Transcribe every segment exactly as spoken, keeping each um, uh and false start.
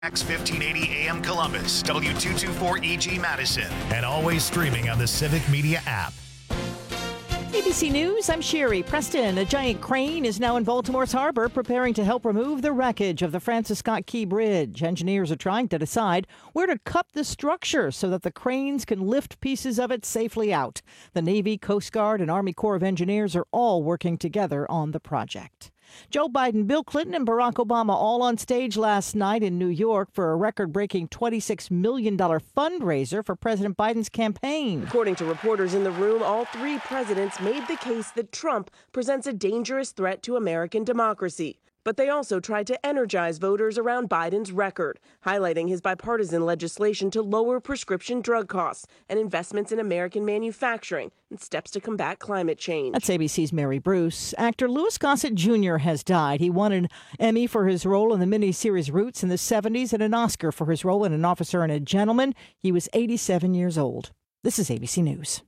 X fifteen eighty A M Columbus, W two twenty-four E G Madison, and always streaming on the Civic Media app. A B C News, I'm Sherry Preston. A giant crane is now in Baltimore's harbor preparing to help remove the wreckage of the Francis Scott Key Bridge. Engineers are trying to decide where to cup the structure so that the cranes can lift pieces of it safely out. The Navy, Coast Guard, and Army Corps of Engineers are all working together on the project. Joe Biden, Bill Clinton, and Barack Obama all on stage last night in New York for a record-breaking twenty-six million dollars fundraiser for President Biden's campaign. According to reporters in the room, all three presidents made the case that Trump presents a dangerous threat to American democracy. But they also tried to energize voters around Biden's record, highlighting his bipartisan legislation to lower prescription drug costs and investments in American manufacturing and steps to combat climate change. That's A B C's Mary Bruce. Actor Louis Gossett Junior has died. He won an Emmy for his role in the miniseries Roots in the seventies and an Oscar for his role in An Officer and a Gentleman. He was eighty-seven years old. This is A B C News.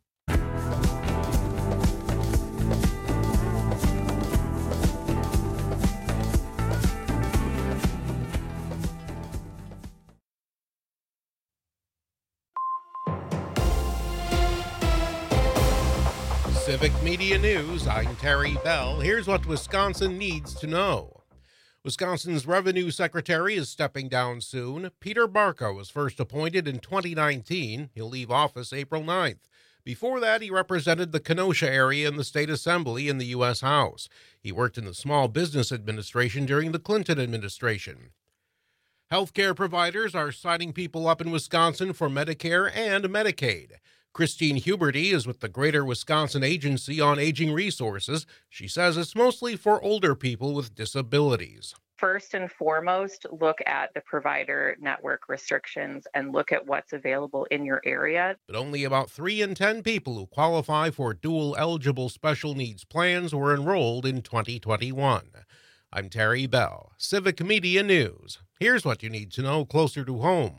Civic Media News, I'm Terry Bell. Here's what Wisconsin needs to know. Wisconsin's Revenue Secretary is stepping down soon. Peter Barca was first appointed in twenty nineteen. He'll leave office April ninth. Before that, he represented the Kenosha area in the state assembly in the U S House. He worked in the Small Business Administration during the Clinton administration. Healthcare providers are signing people up in Wisconsin for Medicare and Medicaid. Christine Huberty is with the Greater Wisconsin Agency on Aging Resources. She says it's mostly for older people with disabilities. First and foremost, look at the provider network restrictions and look at what's available in your area. But only about three in ten people who qualify for dual eligible special needs plans were enrolled in twenty twenty-one. I'm Terry Bell, Civic Media News. Here's what you need to know closer to home.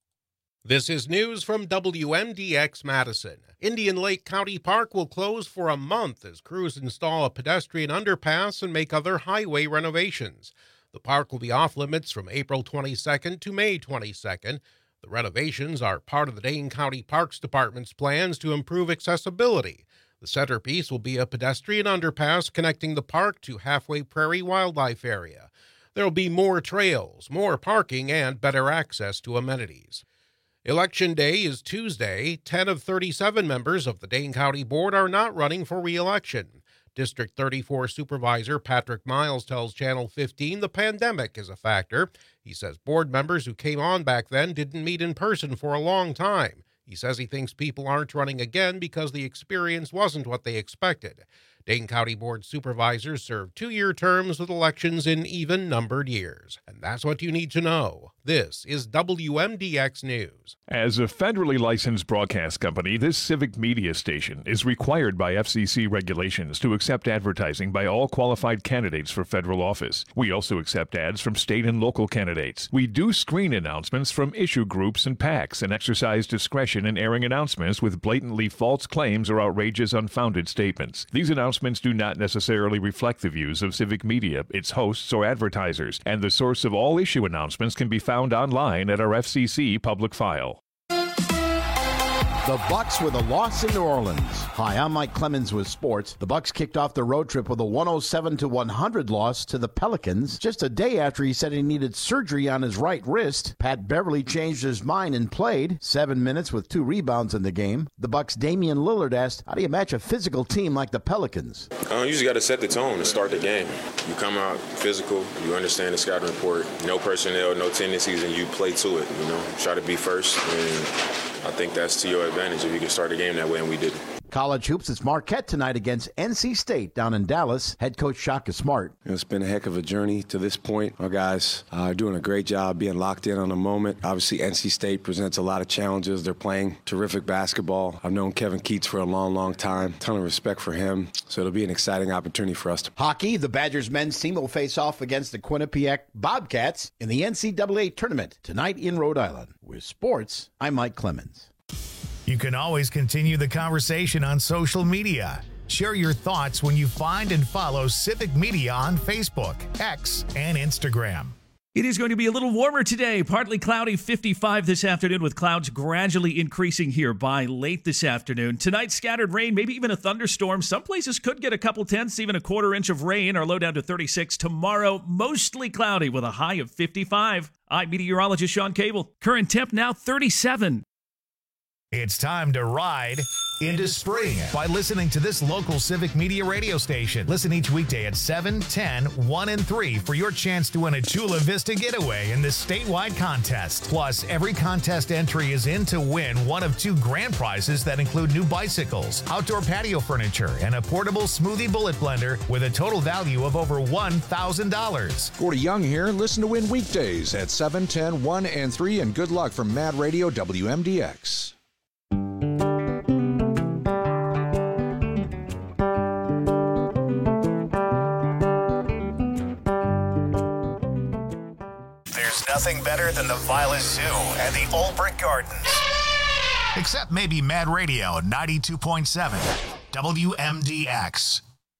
This is news from W M D X Madison. Indian Lake County Park will close for a month as crews install a pedestrian underpass and make other highway renovations. The park will be off limits from April twenty-second to May twenty-second. The renovations are part of the Dane County Parks Department's plans to improve accessibility. The centerpiece will be a pedestrian underpass connecting the park to Halfway Prairie Wildlife Area. There will be more trails, more parking, and better access to amenities. Election Day is Tuesday. ten of thirty-seven members of the Dane County Board are not running for re-election. District thirty-four Supervisor Patrick Miles tells Channel fifteen the pandemic is a factor. He says board members who came on back then didn't meet in person for a long time. He says he thinks people aren't running again because the experience wasn't what they expected. Dane County Board supervisors serve two-year terms with elections in even-numbered years. And that's what you need to know. This is W M D X News. As a federally licensed broadcast company, this civic media station is required by F C C regulations to accept advertising by all qualified candidates for federal office. We also accept ads from state and local candidates. We do screen announcements from issue groups and PACs and exercise discretion in airing announcements with blatantly false claims or outrageous, unfounded statements. These announcements do not necessarily reflect the views of Civic Media, its hosts, or advertisers, and the source of all issue announcements can be found online at our F C C public file. The Bucks with a loss in New Orleans. Hi, I'm Mike Clemens with sports. The Bucks kicked off the road trip with a one oh seven to one hundred loss to the Pelicans just a day after he said he needed surgery on his right wrist. Pat Beverly changed his mind and played seven minutes with two rebounds in the game. The Bucks' Damian Lillard asked, how do you match a physical team like the Pelicans? Uh, you just got to set the tone to start the game. You come out physical, you understand the scouting report, no personnel, no tendencies, and you play to it. You know, try to be first, and I think that's to your advantage if you can start the game that way, and we did. College hoops, it's Marquette tonight against N C State down in Dallas. Head coach Shaka Smart. It's been a heck of a journey to this point. Our guys are doing a great job being locked in on the moment. Obviously, N C State presents a lot of challenges. They're playing terrific basketball. I've known Kevin Keats for a long, long time. Ton of respect for him. So it'll be an exciting opportunity for us. To- Hockey, the Badgers men's team will face off against the Quinnipiac Bobcats in the N C double A tournament tonight in Rhode Island. With sports, I'm Mike Clemens. You can always continue the conversation on social media. Share your thoughts when you find and follow Civic Media on Facebook, X, and Instagram. It is going to be a little warmer today. Partly cloudy, fifty-five this afternoon, with clouds gradually increasing here by late this afternoon. Tonight, scattered rain, maybe even a thunderstorm. Some places could get a couple tenths, even a quarter inch of rain. Our low down to thirty-six. Tomorrow, mostly cloudy with a high of fifty-five. I'm meteorologist Sean Cable. Current temp now thirty-seven. It's time to ride into spring by listening to this local Civic Media radio station. Listen each weekday at seven, ten, one, and three for your chance to win a Chula Vista getaway in this statewide contest. Plus, every contest entry is in to win one of two grand prizes that include new bicycles, outdoor patio furniture, and a portable smoothie bullet blender with a total value of over one thousand dollars. Gordy Young here. Listen to win weekdays at seven, ten, one, and three, and good luck from Mad Radio W M D X. Nothing better than the Violet Zoo and the Old Brick Gardens. Except maybe Mad Radio ninety-two point seven W M D X.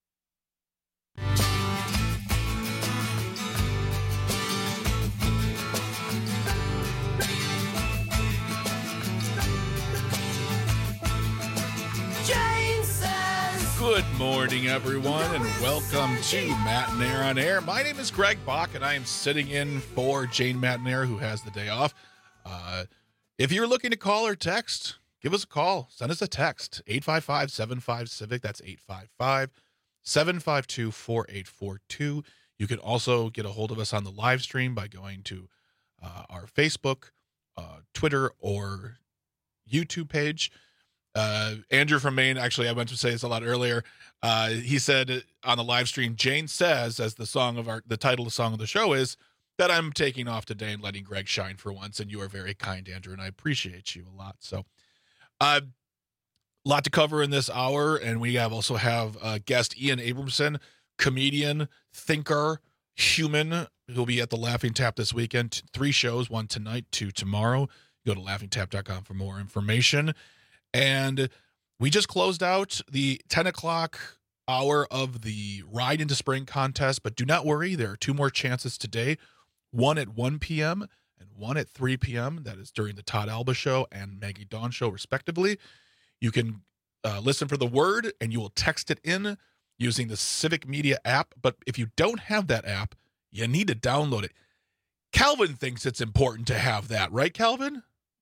Good morning, everyone, and welcome to Matt and Air on Air. My name is Greg Bach, and I am sitting in for Jane Matnair, who has the day off. Uh, if you're looking to call or text, give us a call. Send us a text, eight five five, seven five, CIVIC. That's eight five five, seven five two, four eight four two. You can also get a hold of us on the live stream by going to uh, our Facebook, uh, Twitter, or YouTube page. Uh, Andrew from Maine, actually, I meant to say this a lot earlier. Uh, he said on the live stream, Jane says, as the song of our, the title of the song of the show is, that I'm taking off today and letting Greg shine for once. And you are very kind, Andrew, and I appreciate you a lot. So, a uh, lot to cover in this hour. And we have also have uh, guest Ian Abramson, comedian, thinker, human, who'll be at the Laughing Tap this weekend. Three shows, one tonight, two tomorrow. Go to laughing tap dot com for more information. And we just closed out the ten o'clock hour of the Ride into Spring contest, but do not worry. There are two more chances today, one at one p.m. and one at three p.m. That is during the Todd Alba Show and Maggie Dawn Show, respectively. You can uh, listen for the word, and you will text it in using the Civic Media app. But if you don't have that app, you need to download it. Calvin thinks it's important to have that, right, Calvin?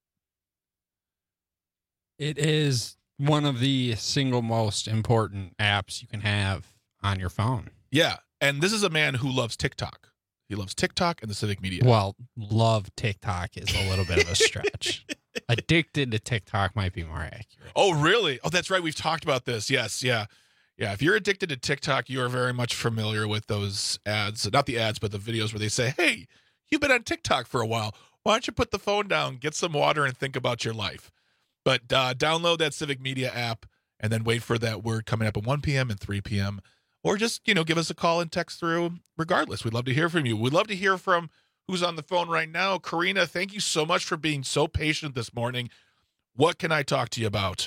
It is one of the single most important apps you can have on your phone. Yeah, and this is a man who loves TikTok. He loves TikTok and the Civic Media. Well, love TikTok is a little bit of a stretch. Addicted to TikTok might be more accurate. Oh, really? Oh, that's right. We've talked about this. Yes, yeah. Yeah, if you're addicted to TikTok, you are very much familiar with those ads. Not the ads, but the videos where they say, hey, you've been on TikTok for a while. Why don't you put the phone down, get some water, and think about your life? But uh, download that Civic Media app and then wait for that word coming up at one p.m. and three p.m. Or just, you know, give us a call and text through regardless. We'd love to hear from you. We'd love to hear from who's on the phone right now. Karina, thank you so much for being so patient this morning. What can I talk to you about?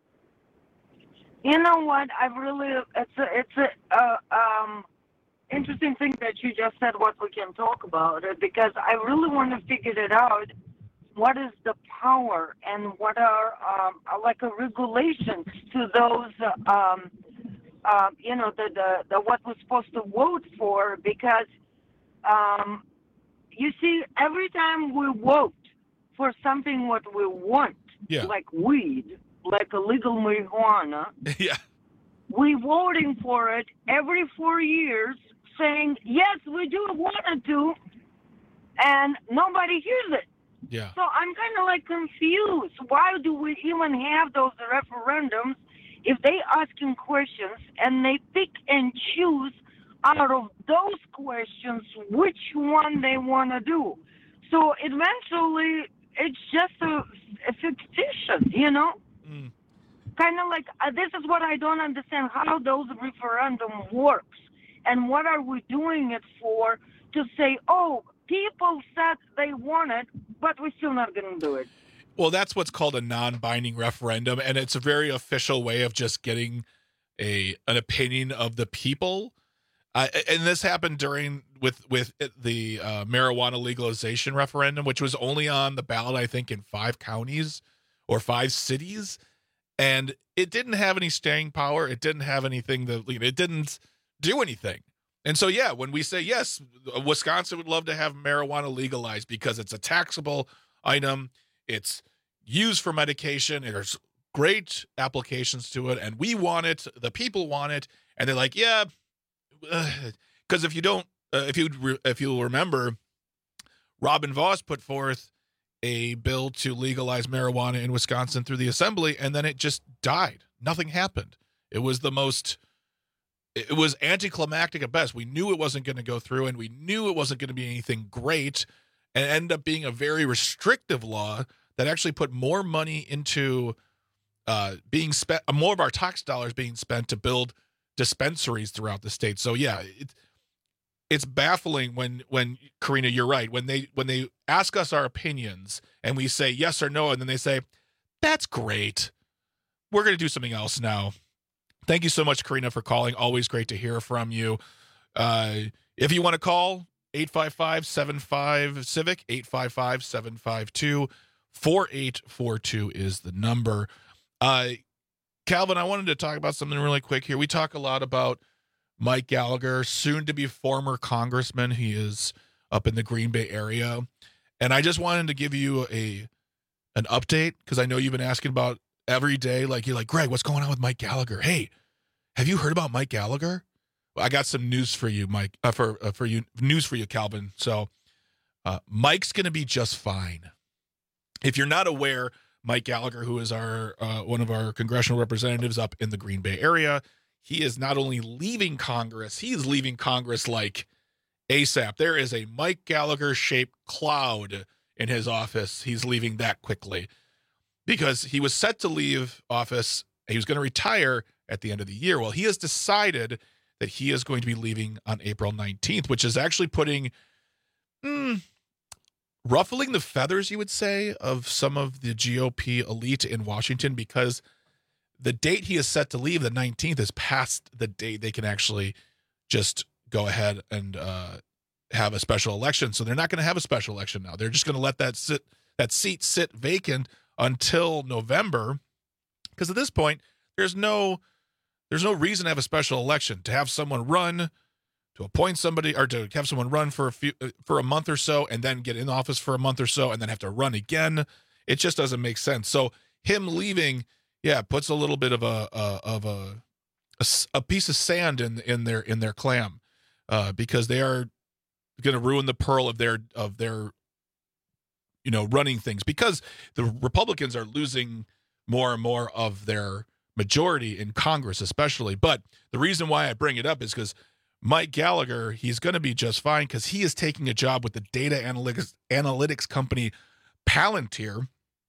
You know what? I really, it's a, it's a, uh, um, interesting thing that you just said, what we can talk about it, because I really want to figure it out. What is the power and what are um, like a regulations to those, uh, um, uh, you know, the, the, the what we're supposed to vote for? Because um, you see, every time we vote for something what we want, yeah. like weed, like illegal marijuana, yeah, we voting for it every four years, saying yes, we do want to, and nobody hears it. Yeah. So I'm kind of like confused. Why do we even have those referendums if they asking questions and they pick and choose out of those questions which one they want to do? So eventually it's just a, a fictitious, you know? Mm. Kind of like, uh, this is what I don't understand, how those referendum works. And what are we doing it for? To say, oh, people said they want it, but we're still not going to do it. Well, that's what's called a non-binding referendum, and it's a very official way of just getting a an opinion of the people. Uh, and this happened during with with the uh, marijuana legalization referendum, which was only on the ballot, I think, in five counties or five cities, and it didn't have any staying power. It didn't have anything that it didn't do anything. And so, yeah, when we say yes, Wisconsin would love to have marijuana legalized because it's a taxable item, it's used for medication, there's great applications to it, and we want it. The people want it, and they're like, yeah. Because if you don't, uh, if you re- if you'll remember, Robin Vos put forth a bill to legalize marijuana in Wisconsin through the assembly, and then it just died. Nothing happened. It was the most, it was anticlimactic at best. We knew it wasn't going to go through, and we knew it wasn't going to be anything great, and it ended up being a very restrictive law that actually put more money into uh, being spent, more of our tax dollars being spent to build dispensaries throughout the state. So yeah, it, it's baffling when when Karina, you're right, when they when they ask us our opinions and we say yes or no, and then they say that's great, we're going to do something else now. Thank you so much, Karina, for calling. Always great to hear from you. Uh if you want to call, eight five five, seven five civic, eight five five, seven five two, four eight four two is the number. uh Calvin, I wanted to talk about something really quick here. We talk a lot about Mike Gallagher, soon to be former congressman. He is up in the Green Bay area. And I just wanted to give you a an update because I know you've been asking about every day. Like, you're like, Greg, what's going on with Mike Gallagher? Hey, have you heard about Mike Gallagher? Well, I got some news for you, Mike, uh, for, uh, for you, news for you, Calvin. So uh, Mike's going to be just fine. If you're not aware, Mike Gallagher, who is our uh, one of our congressional representatives up in the Green Bay area, he is not only leaving Congress, he is leaving Congress like ASAP. There is a Mike Gallagher-shaped cloud in his office. He's leaving that quickly because he was set to leave office. He was going to retire at the end of the year. Well, he has decided that he is going to be leaving on April nineteenth, which is actually putting... Hmm, ruffling the feathers, you would say, of some of the G O P elite in Washington, because the date he is set to leave, the nineteenth, is past the date they can actually just go ahead and uh, have a special election. So they're not going to have a special election now. They're just going to let that sit, that seat sit vacant until November, because at this point, there's no there's no reason to have a special election, to have someone run, to appoint somebody, or to have someone run for a few for a month or so and then get in office for a month or so and then have to run again. It just doesn't make sense. So him leaving, yeah, puts a little bit of a, a of a, a a piece of sand in in their in their clam, uh, because they are going to ruin the pearl of their of their you know running things, because the Republicans are losing more and more of their majority in Congress, especially. But the reason why I bring it up is because Mike Gallagher, he's going to be just fine because he is taking a job with the data analytics analytics company Palantir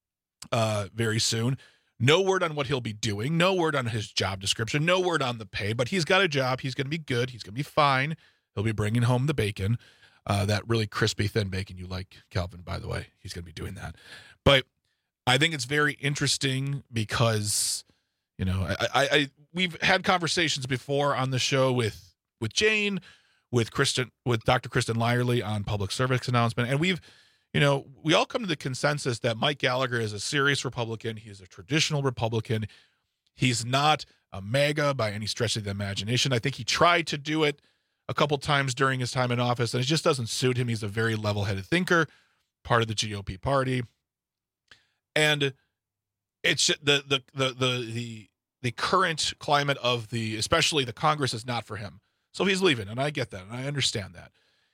uh, very soon. No word on what he'll be doing. No word on his job description. No word on the pay. But he's got a job. He's going to be good. He's going to be fine. He'll be bringing home the bacon, uh, that really crispy, thin bacon you like, Calvin, by the way. He's going to be doing that. But I think it's very interesting because, you know, I, I, I we've had conversations before on the show with with Jane, with Kristen, with Doctor Kristen Lyerly on public service announcement. And we've, you know, we all come to the consensus that Mike Gallagher is a serious Republican. He is a traditional Republican. He's not a MAGA by any stretch of the imagination. I think he tried to do it a couple times during his time in office, and it just doesn't suit him. He's a very level-headed thinker, part of the G O P party. And it's the, the, the, the, the, the current climate of the, especially the Congress, is not for him. So he's leaving, and I get that, and I understand that.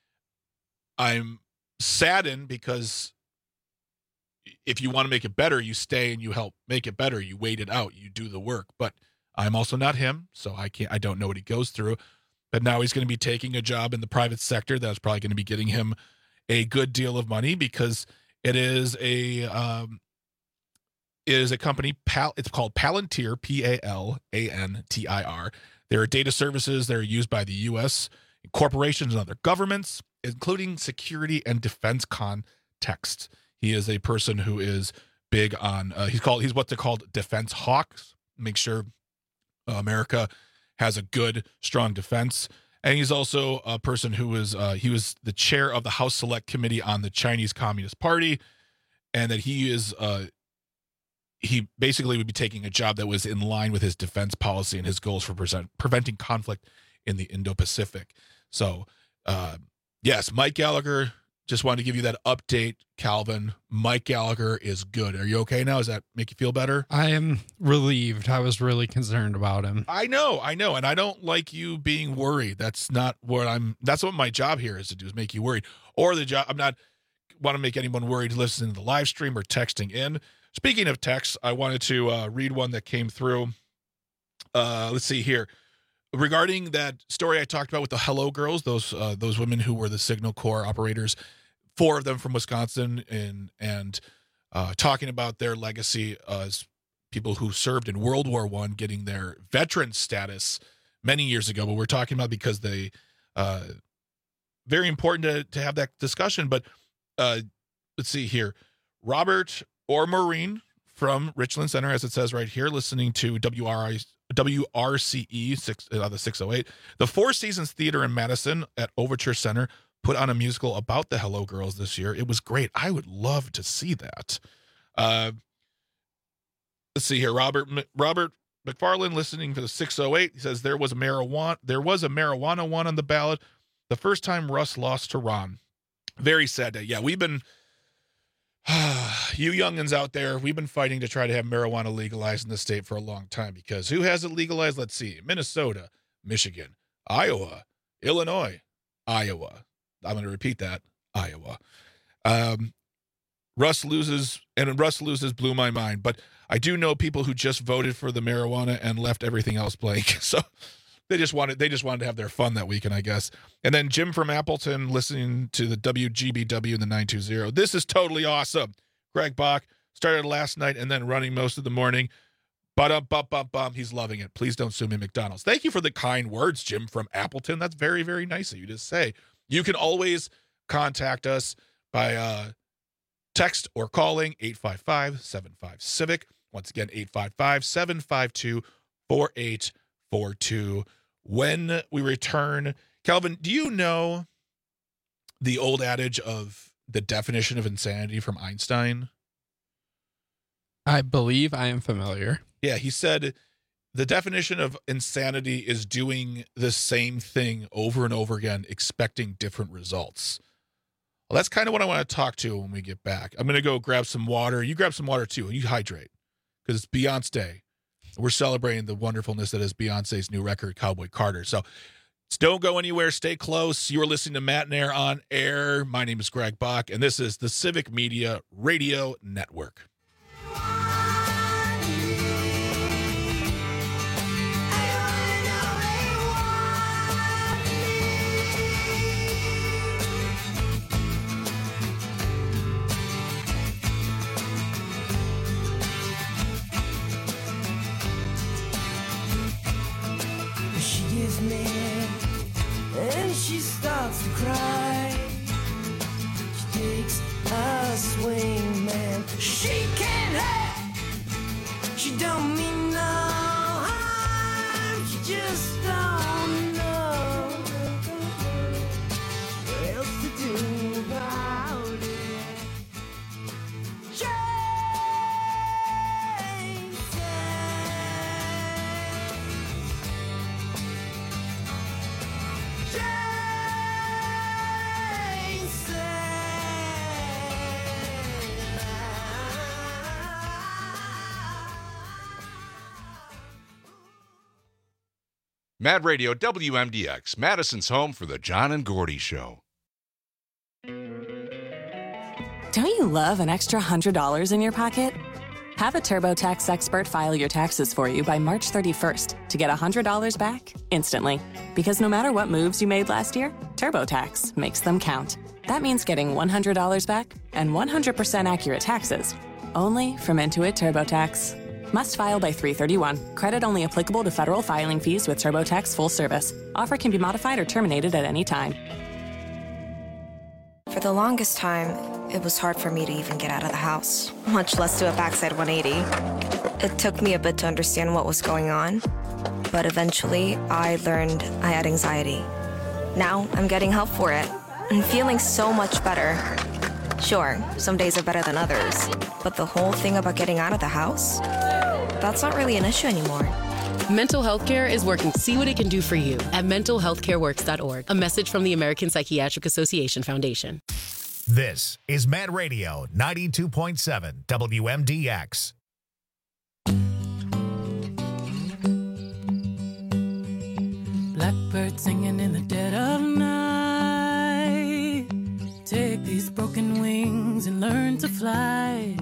I'm saddened because if you want to make it better, you stay and you help make it better. You wait it out. You do the work. But I'm also not him, so I can't. I don't know what he goes through. But now he's going to be taking a job in the private sector that's probably going to be getting him a good deal of money because it is a um, it is a company. Pal, it's called Palantir, P A L A N T I R. There are data services that are used by the U S corporations and other governments, including security and defense contexts. He is a person who is big on, uh, he's called, he's what they're called defense hawks. Make sure uh, America has a good, strong defense. And he's also a person who was uh, he was the chair of the House Select Committee on the Chinese Communist Party, and that he is uh, he basically would be taking a job that was in line with his defense policy and his goals for present, preventing conflict in the Indo-Pacific. So, uh, yes, Mike Gallagher. Just wanted to give you that update, Calvin. Mike Gallagher is good. Are you okay now? Does that make you feel better? I am relieved. I was really concerned about him. I know, I know. And I don't like you being worried. That's not what I'm, that's what my job here is to do, is make you worried. Or the job, I'm not want to make anyone worried listening to the live stream or texting in. Speaking of texts, I wanted to uh, read one that came through. Uh, let's see here. Regarding that story I talked about with the Hello Girls, those uh, those women who were the Signal Corps operators, four of them from Wisconsin, and and uh, talking about their legacy as people who served in World War One, getting their veteran status many years ago. But we're talking about because they uh, very important to to have that discussion. But uh, let's see here, Robert or Maureen from Richland Center, as it says right here, listening to W R I. W R C E six, uh, the six oh eight. The Four Seasons Theater in Madison at Overture Center put on a musical about the Hello Girls this year. It was great. I would love to see that. Uh, let's see here. Robert Robert McFarland listening to the six oh eight. He says there was a marijuana there was a marijuana one on the ballot. The first time Russ lost to Ron. Very sad day. Yeah, we've been you youngins out there, we've been fighting to try to have marijuana legalized in the state for a long time, because who has it legalized? Let's see. Minnesota, Michigan, Iowa, Illinois, Iowa. I'm going to repeat that. Iowa. Um, Russ loses, and Russ loses blew my mind. But I do know people who just voted for the marijuana and left everything else blank. So they just wanted they just wanted to have their fun that weekend, I guess. And then Jim from Appleton listening to the W G B W in the nine two zero. This is totally awesome. Greg Bach started last night and then running most of the morning. But bum bum bum, he's loving it. Please don't sue me, McDonald's. Thank you for the kind words, Jim from Appleton. That's very, very nice of you to say. You can always contact us by uh, text or calling eight five five, seven five, CIVIC. Once again, eight five five, seven five two, four eight four two. When we return, Calvin, do you know the old adage of the definition of insanity from Einstein? I believe I am familiar. Yeah, he said the definition of insanity is doing the same thing over and over again, expecting different results. Well, that's kind of what I want to talk to when we get back. I'm going to go grab some water. You grab some water too, and you hydrate, because it's Beyonce Day. We're celebrating the wonderfulness that is Beyonce's new record, Cowboy Carter. So don't go anywhere. Stay close. You are listening to Matt and Air on air. My name is Greg Bach, and this is the Civic Media Radio Network. And she starts to cry. She takes a swing, man. She can't help. She don't mean no harm. She just don't know what else to do about it. Jason. Mad Radio W M D X, Madison's home for the John and Gordy Show. Don't you love an extra one hundred dollars in your pocket? Have a TurboTax expert file your taxes for you by March thirty-first to get one hundred dollars back instantly. Because no matter what moves you made last year, TurboTax makes them count. That means getting one hundred dollars back and one hundred percent accurate taxes, only from Intuit TurboTax. Must file by three thirty-one. Credit only applicable to federal filing fees with TurboTax full service. Offer can be modified or terminated at any time. For the longest time, it was hard for me to even get out of the house, much less do a backside one eighty. It took me a bit to understand what was going on, but eventually I learned I had anxiety. Now I'm getting help for it and feeling so much better. Sure, some days are better than others, but the whole thing about getting out of the house? That's not really an issue anymore. Mental health care is working to see what it can do for you at mental health care works dot org. A message from the American Psychiatric Association Foundation. This is Mad Radio ninety-two point seven W M D X. Blackbird singing in the dead of night. Take these broken wings and learn to fly.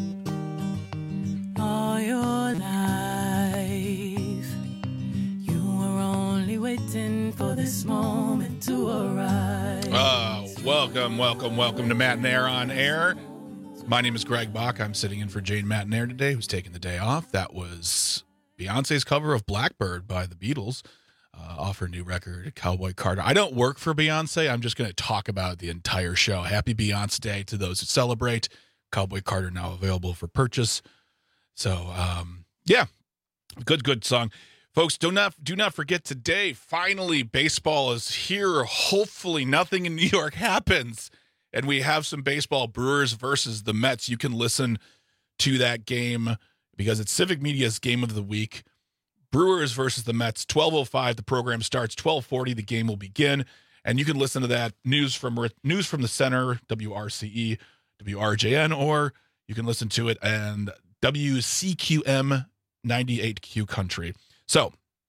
All your life, you were only waiting for this moment to arrive. Oh, welcome, welcome, welcome to Matt and Air on Air. My name is Greg Bach. I'm sitting in for Jane Matanair today, who's taking the day off. That was Beyonce's cover of Blackbird by the Beatles. Uh, off her new record, Cowboy Carter. I don't work for Beyonce. I'm just going to talk about the entire show. Happy Beyonce Day to those who celebrate. Cowboy Carter now available for purchase. So, um, yeah, good, good song. Folks, do not do not forget today, finally, baseball is here. Hopefully nothing in New York happens. And we have some baseball, Brewers versus the Mets. You can listen to that game because it's Civic Media's Game of the Week. Brewers versus the Mets, twelve oh five. The program starts twelve forty. The game will begin, and you can listen to that news from news from the center, W R C E, W R J N, or you can listen to it and W C Q M ninety-eight Q Country. So,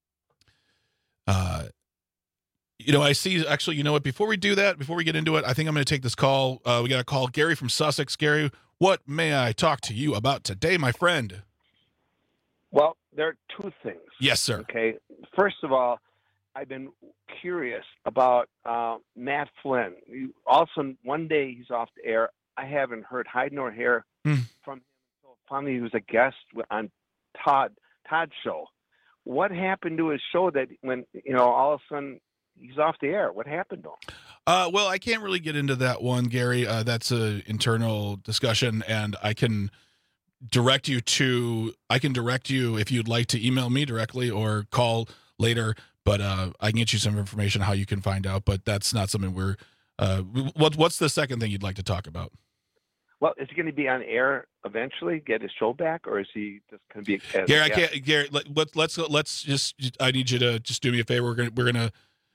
uh, you know, I see. Actually, you know what? Before we do that, before we get into it, I think I'm going to take this call. Uh, we got a call, Gary from Sussex. Gary, what may I talk to you about today, my friend? Well, there are two things. Yes, sir. Okay. First of all, I've been curious about uh, Matt Flynn. You, all of a sudden, one day he's off the air. I haven't heard hide nor hair mm. from him. So finally, he was a guest on Todd Todd's show. What happened to his show that when, you know, all of a sudden he's off the air? What happened to him? Uh, well, I can't really get into that one, Gary. Uh, that's an internal discussion, and I can direct you to I can direct you if you'd like to email me directly or call later, but uh I can get you some information how you can find out, but that's not something we're uh what what's the second thing you'd like to talk about? Well, is he going to be on air eventually, get his show back, or is he just going to be as Gary, I can't Gary let, let's let's let's just I need you to just do me a favor. We're going to we're going to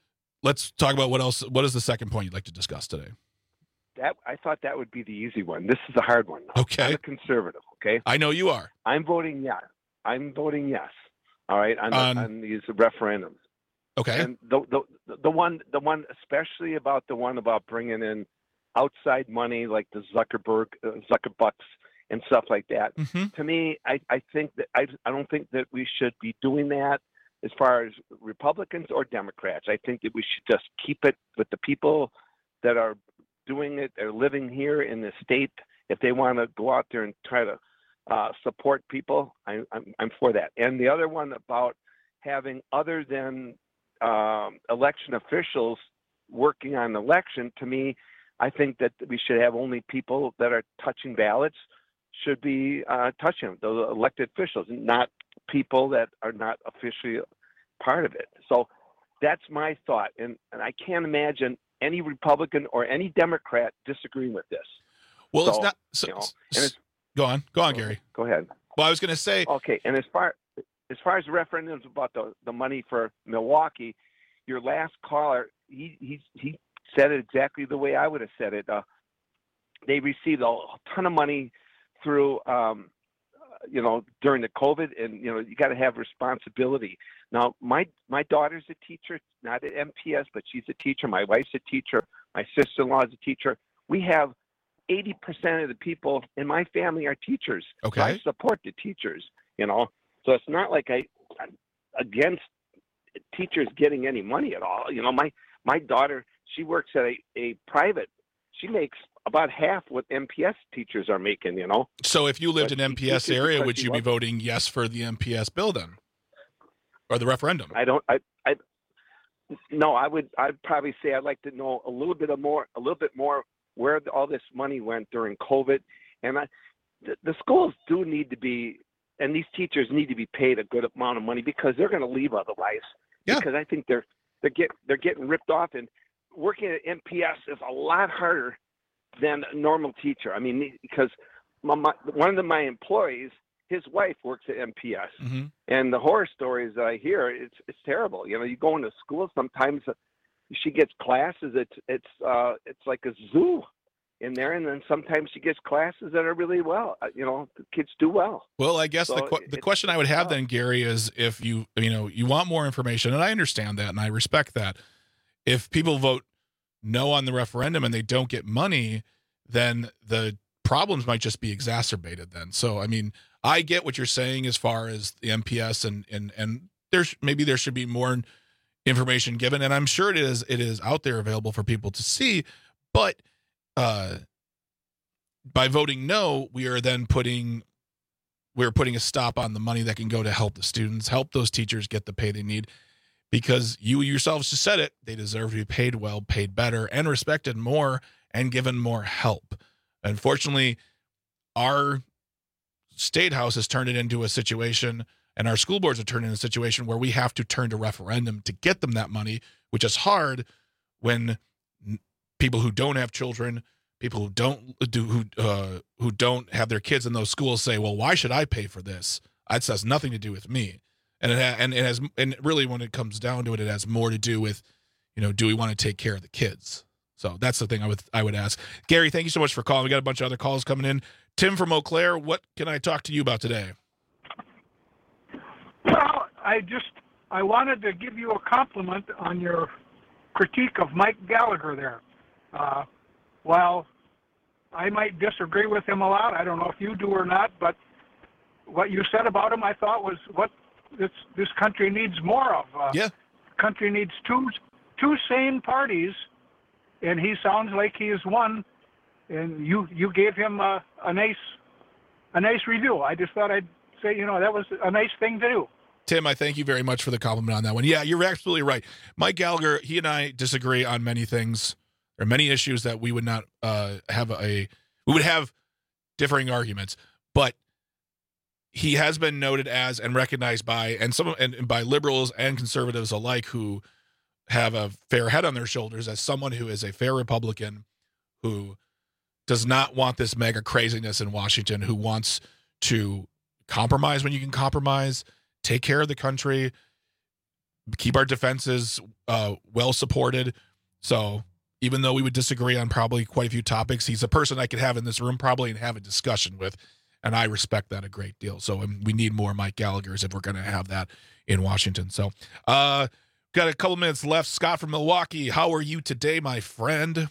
let's talk about what else what is the second point you'd like to discuss today? That I thought that would be the easy one. This is the hard one. Okay. I'm a conservative, okay? I know you are. I'm voting yes. I'm voting yes. All right, on, Um, on these referendums. Okay. And the, the the one the one especially about the one about bringing in outside money like the Zuckerberg uh, Zuckerbucks and stuff like that. Mm-hmm. To me, I, I think that I I don't think that we should be doing that as far as Republicans or Democrats. I think that we should just keep it with the people that are doing it, they're living here in the state. If they want to go out there and try to uh, support people, I, I'm, I'm for that. And the other one about having other than um, election officials working on election, to me, I think that we should have only people that are touching ballots should be uh, touching them, the elected officials, not people that are not officially part of it. So that's my thought. And, and I can't imagine any Republican or any Democrat disagreeing with this. Well, so, it's not. So, you know, and it's, go on, go on, Gary. Go ahead. Well, I was going to say. Okay, and as far as far as the referendums about the, the money for Milwaukee, your last caller, he he he said it exactly the way I would have said it. Uh, they received a ton of money through, um, you know, during the COVID, and you know, you got to have responsibility. Now, my my daughter's a teacher, not at M P S, but she's a teacher. My wife's a teacher. My sister-in-law is a teacher. We have eighty percent of the people in my family are teachers. Okay. So I support the teachers, you know. So it's not like I, I'm against teachers getting any money at all. You know, my, my daughter, she works at a, a private. She makes about half what M P S teachers are making, you know. So if you lived But in M P S she teaches area, because would she you be loves it. voting yes for the M P S bill then? Or the referendum? I don't. I. I. No, I would. I'd probably say I'd like to know a little bit of more, a little bit more where all this money went during COVID, and I, the, the schools do need to be, and these teachers need to be paid a good amount of money because they're going to leave otherwise. Yeah. Because I think they're they're get they're getting ripped off, and working at M P S is a lot harder than a normal teacher. I mean, because my, my, one of my employees, his wife works at M P S, mm-hmm. and the horror stories that I hear, it's it's terrible. You know, you go into school, sometimes she gets classes. It's it's uh, it's like a zoo in there, and then sometimes she gets classes that are really well. You know, the kids do well. Well, I guess so the qu- the question I would have then, Gary, is if you you know you want more information, and I understand that, and I respect that. If people vote no on the referendum and they don't get money, then the problems might just be exacerbated then. So, I mean, I get what you're saying as far as the M P S and and and there's maybe there should be more information given, and I'm sure it is it is out there available for people to see, but uh, by voting no, we are then putting we're putting a stop on the money that can go to help the students, help those teachers get the pay they need, because you yourselves just said it, they deserve to be paid well, paid better, and respected more, and given more help. Unfortunately, our state house has turned it into a situation, and our school boards have turned it into a situation where we have to turn to referendum to get them that money, which is hard when people who don't have children, people who don't do who uh, who don't have their kids in those schools say, "Well, why should I pay for this? It has nothing to do with me." And it ha- and it has and really, when it comes down to it, it has more to do with, you know, do we want to take care of the kids? So that's the thing I would I would ask. Gary, thank you so much for calling. We got a bunch of other calls coming in. Tim from Eau Claire, what can I talk to you about today? Well, I just I wanted to give you a compliment on your critique of Mike Gallagher there. Uh, while I might disagree with him a lot, I don't know if you do or not, but what you said about him, I thought was what this this country needs more of. Uh, yeah. Country needs two two sane parties, and he sounds like he is one. And you you gave him a, a nice a nice review. I just thought I'd say, you know, that was a nice thing to do. Tim, I thank you very much for the compliment on that one. Yeah, you're absolutely right. Mike Gallagher, he and I disagree on many things. There are many issues that we would not uh, have a we would have differing arguments, but he has been noted as and recognized by and some and, and by liberals and conservatives alike who have a fair head on their shoulders as someone who is a fair Republican who does not want this mega craziness in Washington, who wants to compromise when you can compromise, take care of the country, keep our defenses uh, well supported. So even though we would disagree on probably quite a few topics, he's a person I could have in this room probably and have a discussion with. And I respect that a great deal. So um, we need more Mike Gallaghers if we're going to have that in Washington. So uh, got a couple minutes left. Scott from Milwaukee, how are you today, my friend?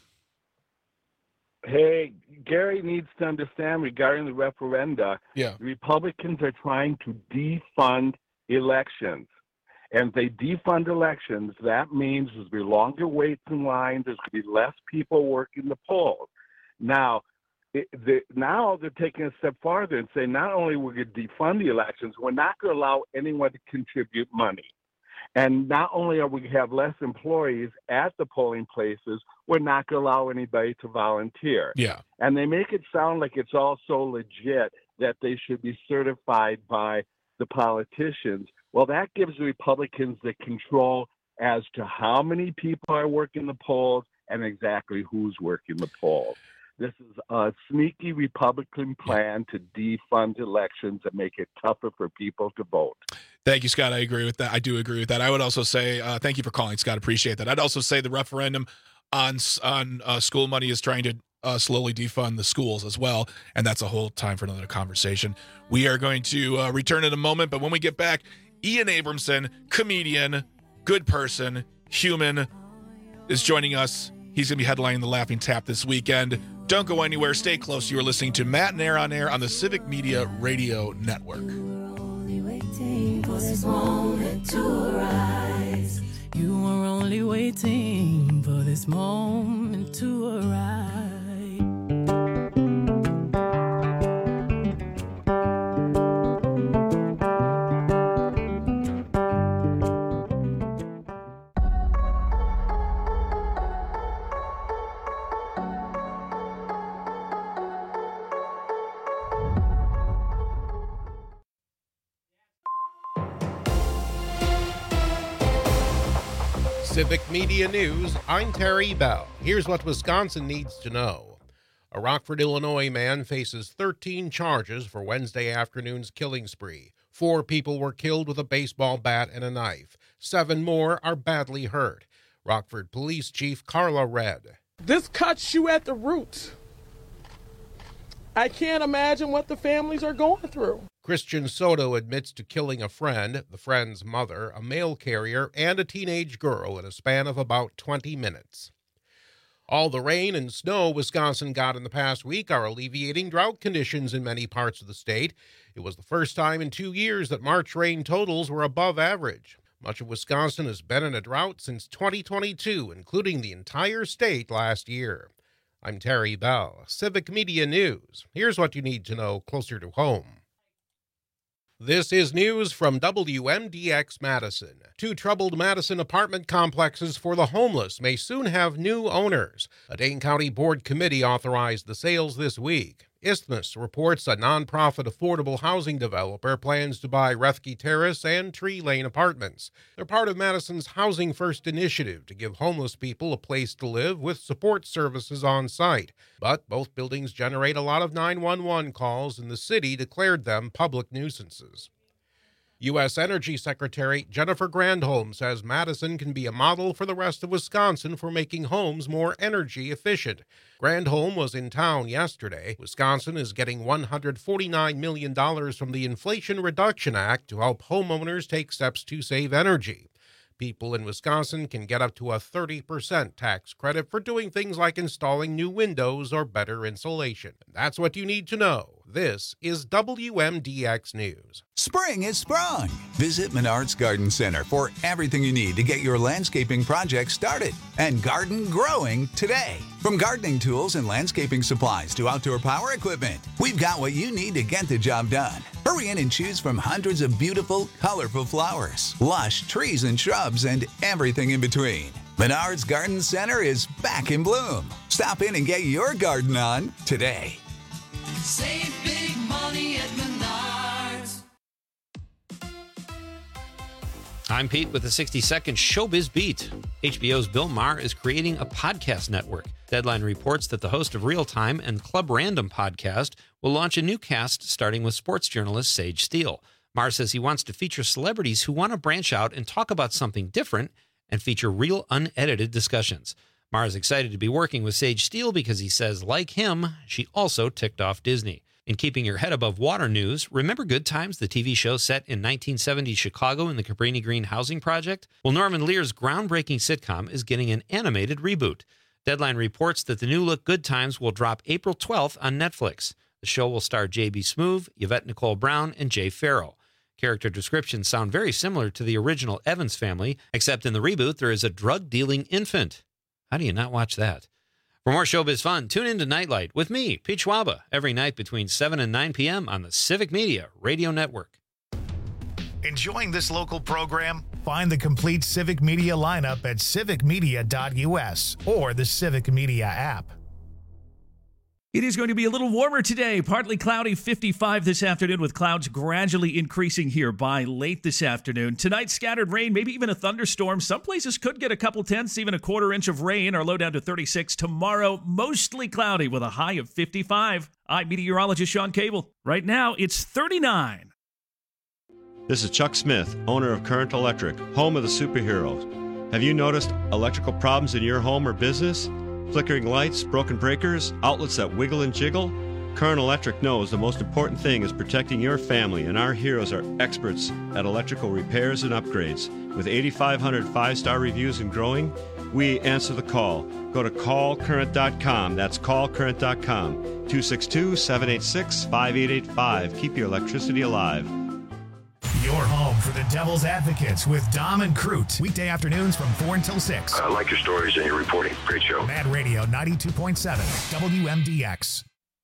Hey, Gary needs to understand regarding the referenda, yeah. Republicans are trying to defund elections. And if they defund elections, that means there's going to be longer waits in lines, there's going to be less people working the polls. Now, It, the, now they're taking a step farther and saying not only we're going to defund the elections, we're not going to allow anyone to contribute money. And not only are we going to have less employees at the polling places, we're not going to allow anybody to volunteer. Yeah. And they make it sound like it's all so legit that they should be certified by the politicians. Well, that gives the Republicans the control as to how many people are working the polls and exactly who's working the polls. This is a sneaky Republican plan to defund elections and make it tougher for people to vote. Thank you, Scott. I agree with that. I do agree with that. I would also say uh, thank you for calling, Scott. Appreciate that. I'd also say the referendum on on uh, school money is trying to uh, slowly defund the schools as well, and that's a whole time for another conversation. We are going to uh, return in a moment, but when we get back, Ian Abramson, comedian, good person, human, is joining us. He's going to be headlining the Laughing Tap this weekend. Don't go anywhere. Stay close. You are listening to Matt and Air on Air on the Civic Media Radio Network. For this moment to arise. You were only waiting for this moment to arise. Civic Media News, I'm Terry Bell. Here's what Wisconsin needs to know. A Rockford, Illinois man faces thirteen charges for Wednesday afternoon's killing spree. Four people were killed with a baseball bat and a knife. Seven more are badly hurt. Rockford Police Chief Carla Red. This cuts you at the root. I can't imagine what the families are going through. Christian Soto admits to killing a friend, the friend's mother, a mail carrier, and a teenage girl in a span of about twenty minutes. All the rain and snow Wisconsin got in the past week are alleviating drought conditions in many parts of the state. It was the first time in two years that March rain totals were above average. Much of Wisconsin has been in a drought since twenty twenty-two, including the entire state last year. I'm Terry Bell, Civic Media News. Here's what you need to know closer to home. This is news from W M D X Madison. Two troubled Madison apartment complexes for the homeless may soon have new owners. A Dane County Board committee authorized the sales this week. Isthmus reports a nonprofit affordable housing developer plans to buy Rethke Terrace and Tree Lane apartments. They're part of Madison's Housing First initiative to give homeless people a place to live with support services on site. But both buildings generate a lot of nine one one calls, and the city declared them public nuisances. U S Energy Secretary Jennifer Granholm says Madison can be a model for the rest of Wisconsin for making homes more energy efficient. Granholm was in town yesterday. Wisconsin is getting one hundred forty-nine million dollars from the Inflation Reduction Act to help homeowners take steps to save energy. People in Wisconsin can get up to a thirty percent tax credit for doing things like installing new windows or better insulation. That's what you need to know. This is W M D X News. Spring is sprung. Visit Menards Garden Center for everything you need to get your landscaping project started and garden growing today. From gardening tools and landscaping supplies to outdoor power equipment, we've got what you need to get the job done. Hurry in and choose from hundreds of beautiful, colorful flowers, lush trees and shrubs, and everything in between. Menards Garden Center is back in bloom. Stop in and get your garden on today. Save big money at Menards. I'm Pete with the sixty second Showbiz Beat. H B O's Bill Maher is creating a podcast network. Deadline reports that the host of Real Time and Club Random podcast will launch a new cast starting with sports journalist Sage Steele. Maher says he wants to feature celebrities who want to branch out and talk about something different and feature real unedited discussions. Maher is excited to be working with Sage Steele because he says, like him, she also ticked off Disney. In keeping your head above water news, remember Good Times, the T V show set in nineteen seventies Chicago in the Cabrini Green housing project? Well, Norman Lear's groundbreaking sitcom is getting an animated reboot. Deadline reports that the new look Good Times will drop April twelfth on Netflix. The show will star J B. Smoove, Yvette Nicole Brown, and Jay Farrell. Character descriptions sound very similar to the original Evans family, except in the reboot there is a drug-dealing infant. How do you not watch that? For more showbiz fun, tune in to Nightlight with me, Pete Schwaba, every night between seven and nine p.m. on the Civic Media Radio Network. Enjoying this local program? Find the complete Civic Media lineup at civic media dot u s or the Civic Media app. It is going to be a little warmer today. Partly cloudy, fifty-five this afternoon, with clouds gradually increasing here by late this afternoon. Tonight, scattered rain, maybe even a thunderstorm. Some places could get a couple tenths, even a quarter inch of rain. Our low down to thirty-six. Tomorrow, mostly cloudy with a high of fifty-five. I'm meteorologist Sean Cable. Right now, it's thirty-nine. This is Chuck Smith, owner of Current Electric, home of the superheroes. Have you noticed electrical problems in your home or business? Flickering lights, broken breakers, outlets that wiggle and jiggle? Current Electric knows the most important thing is protecting your family, and our heroes are experts at electrical repairs and upgrades. With eighty-five hundred five-star reviews and growing, we answer the call. Go to call current dot com. That's call current dot com. two six two, seven eight six, five eight eight five. Keep your electricity alive. Your home for the Devil's Advocates with Dom and Crute. Weekday afternoons from four until six. I like your stories and your reporting. Great show. Mad Radio ninety-two point seven, W M D X.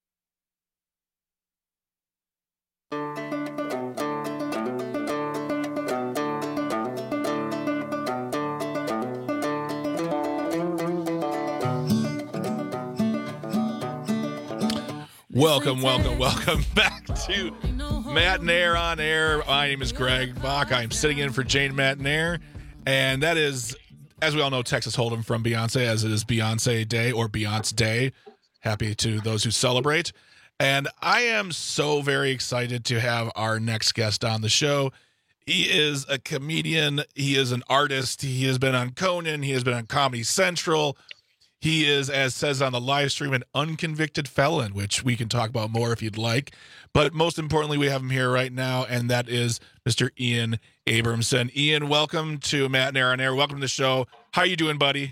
Welcome, welcome, welcome back to Matt and Air on Air. My name is Greg Bach. I'm sitting in for Jane Matt and Air, and that is as we all know, Texas Hold'em from Beyonce, as it is Beyonce Day or Beyonce Day. Happy to those who celebrate. And I am so very excited to have our next guest on the show. He is a comedian. He is an artist. He has been on Conan. He has been on Comedy Central. He is, as says on the live stream, an unconvicted felon, which we can talk about more if you'd like. But most importantly, we have him here right now, and that is Mister Ian Abramson. Ian, welcome to Matt and Aaron Air. Welcome to the show. How are you doing, buddy?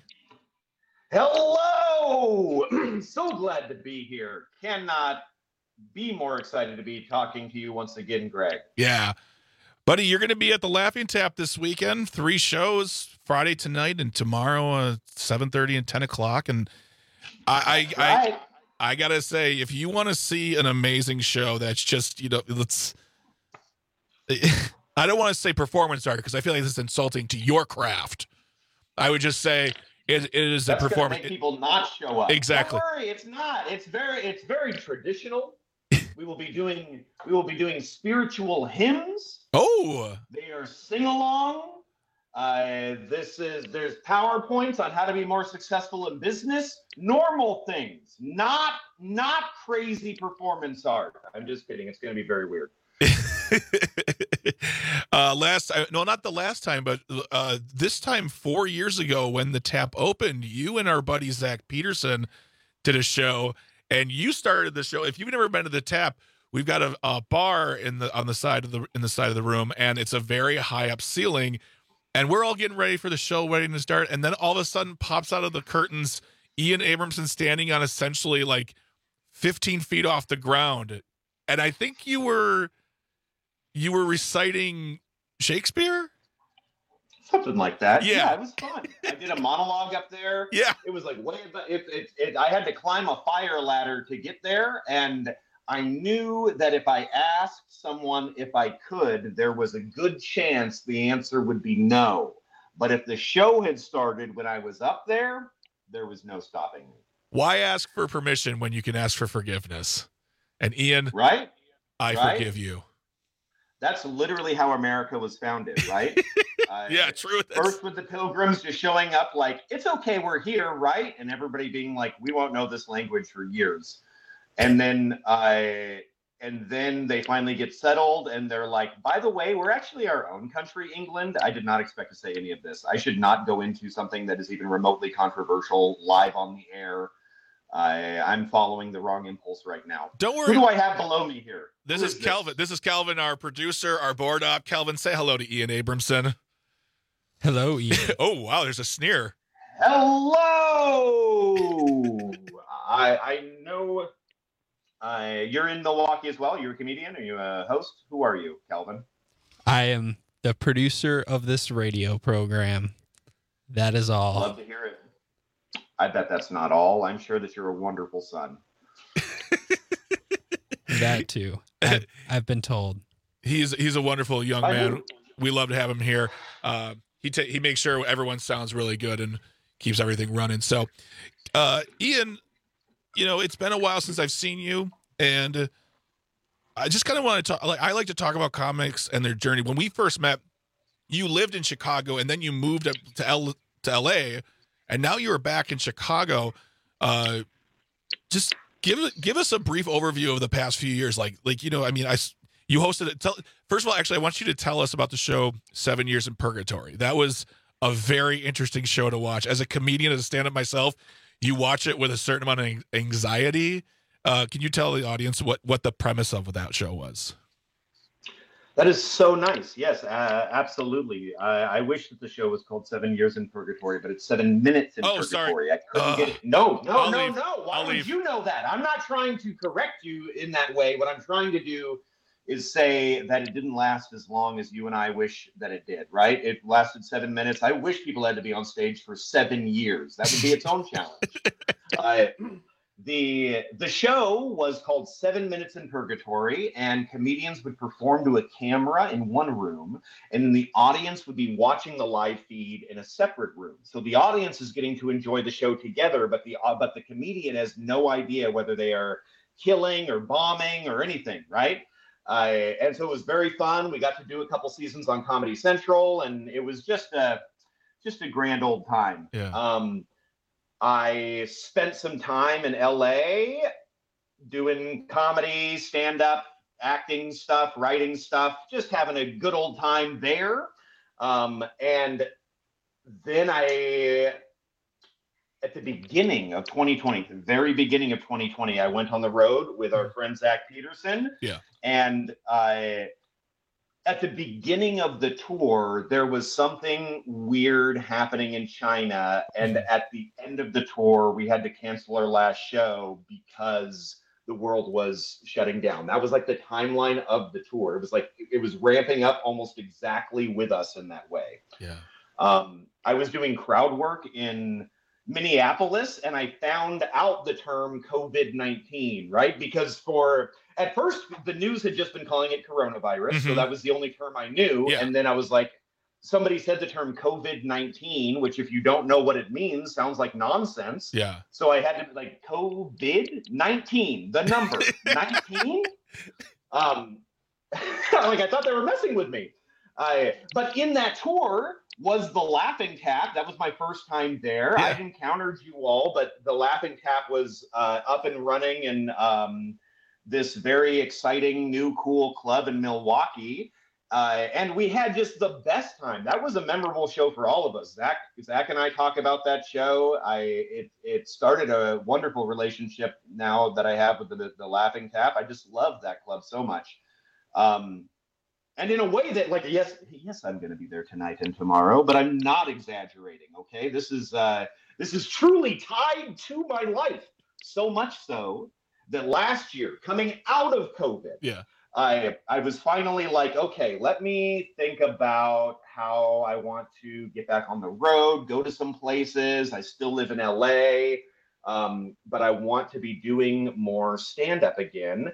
Hello! So glad to be here. Cannot be more excited to be talking to you once again, Greg. Yeah. Buddy, you're going to be at the Laughing Tap this weekend. Three shows, Friday tonight and tomorrow, uh, seven thirty and ten o'clock. And I, I, right. I, I got to say, if you want to see an amazing show that's just, you know, let's, I don't want to say performance art because I feel like this is insulting to your craft. I would just say it, it is That's a performance. Make people not show up. Exactly. Don't worry, it's not. It's very, it's very traditional. We will be doing, we will be doing spiritual hymns. Oh. They are sing along. Uh, this is there's PowerPoints on how to be more successful in business. Normal things, not not crazy performance art. I'm just kidding. It's going to be very weird. uh, last no, not the last time, but uh, this time four years ago when the tap opened, you and our buddy Zach Peterson did a show, and you started the show. If you've never been to the tap, we've got a, a bar in the on the side of the in the side of the room, and it's a very high up ceiling. And we're all getting ready for the show, waiting to start, and then all of a sudden pops out of the curtains Ian Abramson standing on essentially like fifteen feet off the ground, and I think you were. You were reciting Shakespeare? Something like that. Yeah. yeah, it was fun. I did a monologue up there. Yeah. It was like way above, it, it, it, I had to climb a fire ladder to get there, and I knew that if I asked someone if I could, there was a good chance the answer would be no. But if the show had started when I was up there, there was no stopping me. Why ask for permission when you can ask for forgiveness? And Ian, right? I right? forgive you. That's literally how America was founded, right? uh, yeah, true. First with the Pilgrims just showing up like, it's okay, we're here, right? And everybody being like, we won't know this language for years. And then uh, and then they finally get settled, and they're like, by the way, we're actually our own country, England. I did not expect to say any of this. I should not go into something that is even remotely controversial live on the air. I, I'm following the wrong impulse right now. Don't worry. Who do I have below me here? This Who is, is Calvin. This? this is Calvin, our producer, our board op. Calvin, say hello to Ian Abramson. Hello, Ian. Oh, wow, there's a sneer. Hello. I I know uh, you're in Milwaukee as well. You're a comedian. Are you a host? Who are you, Calvin? I am the producer of this radio program. That is all. Love to hear it. I bet that's not all. I'm sure that you're a wonderful son. That too. I've, I've been told. He's he's a wonderful young I man. do. We love to have him here. Uh, he ta- he makes sure everyone sounds really good and keeps everything running. So, uh, Ian, you know, it's been a while since I've seen you, and uh, I just kind of want to talk. Like, I like to talk about comics and their journey. When we first met, you lived in Chicago, and then you moved up to L to L A. And now you are back in Chicago. Uh, just give give us a brief overview of the past few years. Like, like you know, I mean, I you hosted it. Tell, first of all, actually, I want you to tell us about the show Seven Years in Purgatory. That was a very interesting show to watch. As a comedian, as a stand-up myself, you watch it with a certain amount of anxiety. Uh, can you tell the audience what what the premise of that show was? That is so nice. Yes, uh, absolutely. I, I wish that the show was called Seven Years in Purgatory, but it's Seven Minutes in oh, Purgatory. Sorry. I couldn't uh, get it. No, no, I'll no, leave. no. Why I'll would leave. you know that? I'm not trying to correct you in that way. What I'm trying to do is say that it didn't last as long as you and I wish that it did, right? It lasted seven minutes. I wish people had to be on stage for seven years. That would be its own challenge. Uh, The the show was called Seven Minutes in Purgatory, and comedians would perform to a camera in one room, and then the audience would be watching the live feed in a separate room. So the audience is getting to enjoy the show together, but the uh, but the comedian has no idea whether they are killing or bombing or anything, right? Uh, and so it was very fun. We got to do a couple seasons on Comedy Central, and it was just a just a grand old time. Yeah. Um, I spent some time in L A doing comedy, stand-up, acting stuff, writing stuff, just having a good old time there. Um, and then I, at the beginning of twenty twenty, the very beginning of twenty twenty, I went on the road with our friend Zach Peterson. Yeah. And I, at the beginning of the tour, there was something weird happening in China. And at the end of the tour, we had to cancel our last show because the world was shutting down. That was like the timeline of the tour. It was like, it was ramping up almost exactly with us in that way. Yeah. Um, I was doing crowd work in Minneapolis, and I found out the term COVID nineteen, right? Because for, at first, the news had just been calling it coronavirus, so Mhm. that was the only term I knew. Yeah. And then I was like, somebody said the term COVID nineteen, which if you don't know what it means, sounds like nonsense. Yeah. So I had to be like, COVID nineteen, the number, nineteen? Um, like, I thought they were messing with me. I, but in that tour was the Laughing Tap. That was my first time there. Yeah. I've encountered you all, but the Laughing Tap was uh, up and running in um, this very exciting new cool club in Milwaukee. Uh, and we had just the best time. That was a memorable show for all of us. Zach, Zach and I talk about that show. I it it started a wonderful relationship now that I have with the, the Laughing Tap. I just love that club so much. Um, and in a way that, like, yes, yes, I'm going to be there tonight and tomorrow, but I'm not exaggerating. Okay, this is uh, this is truly tied to my life. So much so that last year, coming out of COVID, yeah. I I was finally like, okay, let me think about how I want to get back on the road, go to some places. I still live in L A, um, but I want to be doing more stand-up again.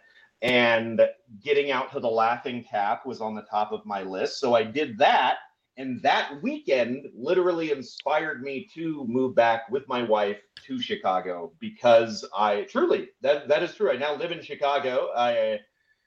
And getting out to the Laughing Tap was on the top of my list. So I did that. And that weekend literally inspired me to move back with my wife to Chicago, because I truly, that that is true. I now live in Chicago. I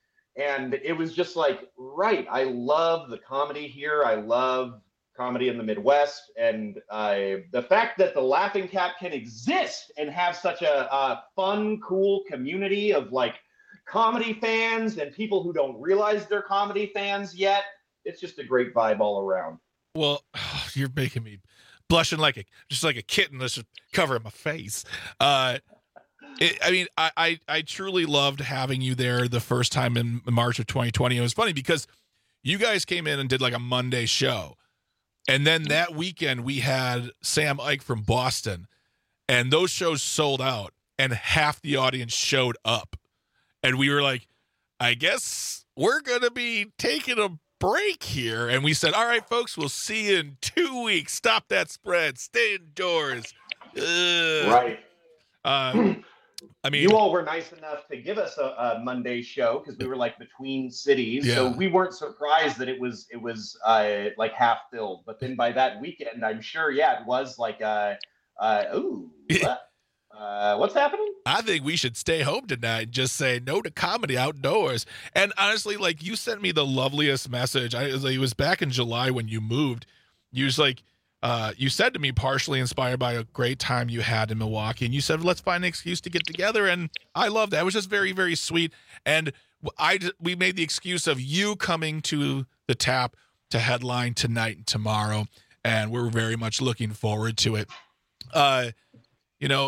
And it was just like, right, I love the comedy here. I love comedy in the Midwest. And I, the fact that the Laughing Tap can exist and have such a, a fun, cool community of like comedy fans and people who don't realize they're comedy fans yet, it's just a great vibe all around. Well, you're making me blushing like a, just like a kitten that's just covering my face. Uh, It, I mean, I, I I truly loved having you there the first time in March of twenty twenty. It was funny because you guys came in and did like a Monday show. And then that weekend we had Sam Ike from Boston. And those shows sold out. And half the audience showed up. And we were like, I guess we're going to be taking a break here. And we said, all right, folks, we'll see you in two weeks. Stop that spread. Stay indoors. Ugh. Right. Uh, I mean, you all were nice enough to give us a, a Monday show because we were like between cities, Yeah. so we weren't surprised that it was it was uh, like half filled. But then by that weekend, I'm sure, yeah, it was like, uh, uh, ooh, what? uh, what's happening? I think we should stay home tonight and just say no to comedy outdoors. And honestly, like, you sent me the loveliest message. I it was, like, it was back in July when you moved. You was like, uh, you said to me, partially inspired by a great time you had in Milwaukee, and you said, let's find an excuse to get together. And I love that. It was just very, very sweet. And I we made the excuse of you coming to the Tap to headline tonight and tomorrow, and we're very much looking forward to it. Uh, you know,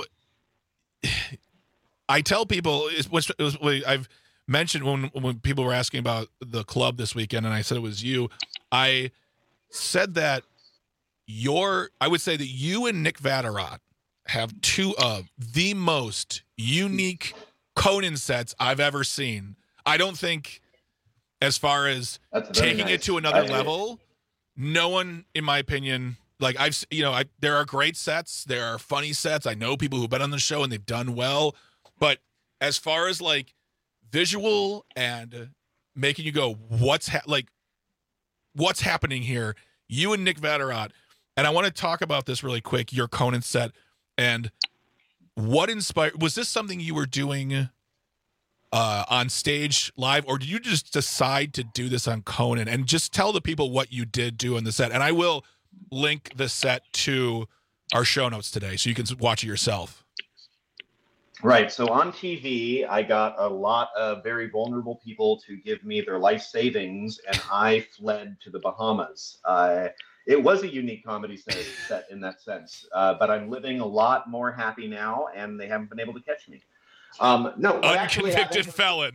I tell people, it was, it was, I've mentioned when when people were asking about the club this weekend, and I said it was you, I said that your, I would say that you and Nick Vatterott have two of the most unique Conan sets I've ever seen. I don't think, as far as taking nice. it to another I- level, no one, in my opinion, like I've, you know, I, there are great sets, there are funny sets. I know people who've been on the show and they've done well, but as far as like visual and making you go, what's ha- like, what's happening here? You and Nick Vatterott, and I want to talk about this really quick, your Conan set, and what inspired, was this something you were doing uh, on stage live, or did you just decide to do this on Conan? And just tell the people what you did do on the set. And I will, link the set to our show notes today so you can watch it yourself. Right. So on T V, I got a lot of very vulnerable people to give me their life savings, and I fled to the Bahamas. Uh, it was a unique comedy set, set in that sense, uh, but I'm living a lot more happy now, and they haven't been able to catch me. Um, no, unconvicted felon.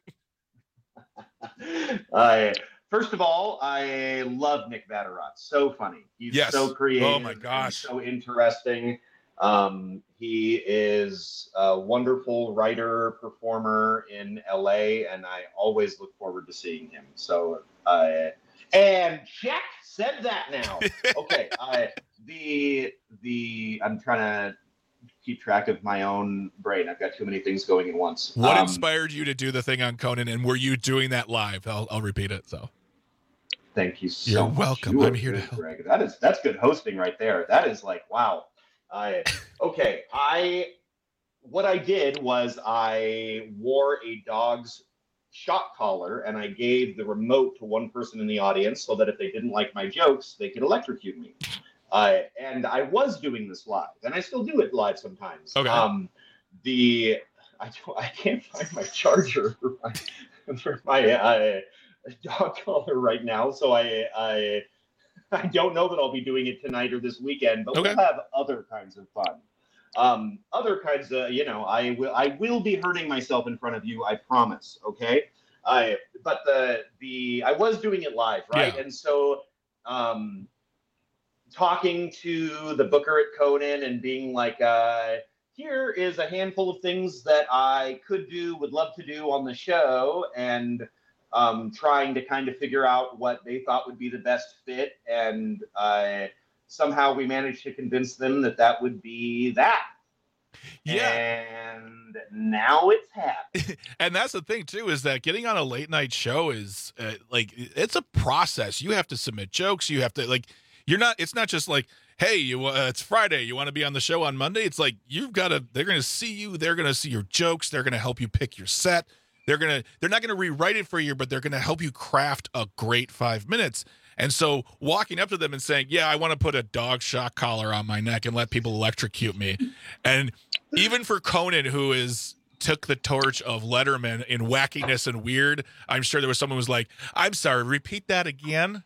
uh, first of all, I love Nick Vatterott. So funny. He's yes. so creative. Oh my gosh. So interesting. Um, he is a wonderful writer, performer in L A, and I always look forward to seeing him. So, uh, and check said that now. Okay. uh, the, the, I'm trying to keep track of my own brain. I've got too many things going at once. What um, inspired you to do the thing on Conan, and were you doing that live? I'll, I'll repeat it. So thank you so You're much. welcome. You I'm are here to good, help. Greg. That is, that's good hosting right there. That is like, wow. I, okay. I, what I did was I wore a dog's shock collar, and I gave the remote to one person in the audience so that if they didn't like my jokes, they could electrocute me. Uh, and I was doing this live, and I still do it live sometimes. Okay. Um, the I don't, I can't find my charger for my, for my uh, dog collar right now, so I I I don't know that I'll be doing it tonight or this weekend, but Okay. we'll have other kinds of fun. Um, other kinds of, you know, I will I will be hurting myself in front of you, I promise. Okay. I but the the I was doing it live, right? Yeah. And so um talking to the booker at Conan and being like, uh, here is a handful of things that I could do, would love to do on the show, and um, trying to kind of figure out what they thought would be the best fit. And uh, somehow we managed to convince them that that would be that. Yeah. And now it's happening. And that's the thing too, is that getting on a late night show is uh, like, it's a process. You have to submit jokes. You have to like, you're not, it's not just like, hey, you, uh, it's Friday, you want to be on the show on Monday. It's like, you've got to, they're going to see you. They're going to see your jokes. They're going to help you pick your set. They're going to, they're not going to rewrite it for you, but they're going to help you craft a great five minutes. And so walking up to them and saying, yeah, I want to put a dog shock collar on my neck and let people electrocute me. And even for Conan, who is took the torch of Letterman in wackiness and weird, I'm sure there was someone who was like, I'm sorry, repeat that again.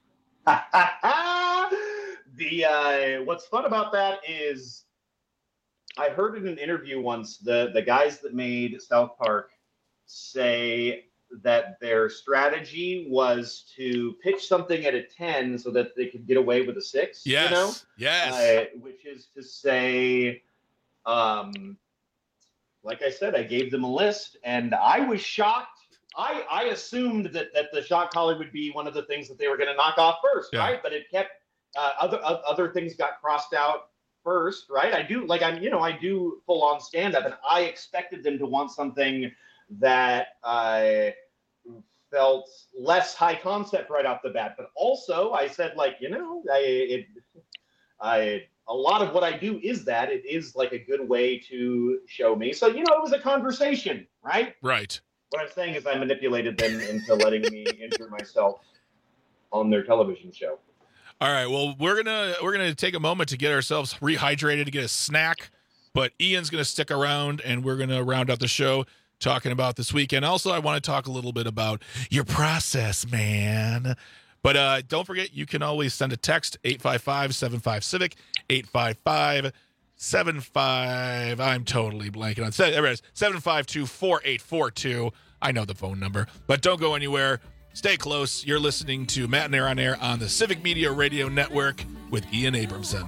The uh, what's fun about that is I heard in an interview once the the guys that made South Park say that their strategy was to pitch something at a ten so that they could get away with a six. Yes. You know? Yes. Uh, which is to say, um, like I said, I gave them a list, and I was shocked. I, I assumed that, that the shock collar would be one of the things that they were going to knock off first, Yeah. right? But it kept uh, other uh, other things got crossed out first, right? I do like I'm you know I do full on stand up, and I expected them to want something that I felt less high concept right off the bat. But also, I said like you know I it I. A lot of what I do is that it is like a good way to show me. So, you know, it was a conversation, right? Right. What I'm saying is I manipulated them into letting me injure myself on their television show. All right. Well, we're gonna we're gonna take a moment to get ourselves rehydrated, to get a snack. But Ian's gonna stick around, and we're gonna round out the show talking about this weekend. Also, I want to talk a little bit about your process, man. But uh, don't forget, you can always send a text, eight five five, seven five, civic, eight five five, seven five, I'm totally blanking on, there it is, seven five two, four eight four two. I know the phone number, but don't go anywhere. Stay close. You're listening to Matt and Air on Air on the Civic Media Radio Network with Ian Abramson.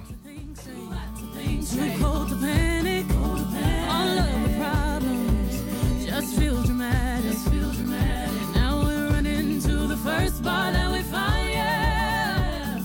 Just feel dramatic. Now we're running to the first bar that we find, yeah.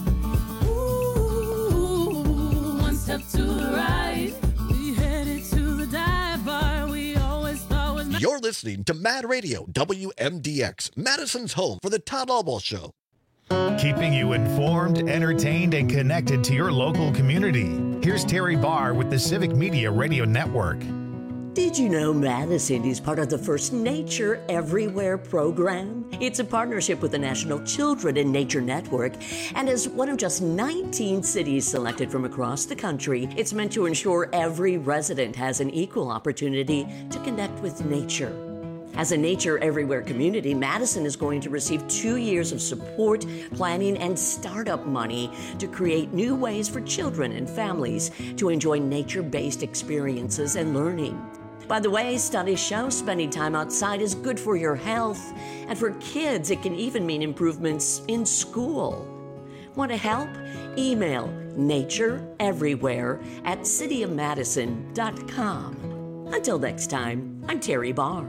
Ooh, one step to the right. We headed to the dive bar we always thought was You're listening to Mad Radio, W M D X, Madison's home for the Todd Albaugh Show. Keeping you informed, entertained, and connected to your local community. Here's Terry Barr with the Civic Media Radio Network. Did you know Madison is part of the first Nature Everywhere program? It's a partnership with the National Children in Nature Network, and as one of just nineteen cities selected from across the country, it's meant to ensure every resident has an equal opportunity to connect with nature. As a Nature Everywhere community, Madison is going to receive two years of support, planning, and startup money to create new ways for children and families to enjoy nature-based experiences and learning. By the way, studies show spending time outside is good for your health, and for kids, it can even mean improvements in school. Want to help? Email natureeverywhere at city of madison dot com. Until next time, I'm Terry Barr.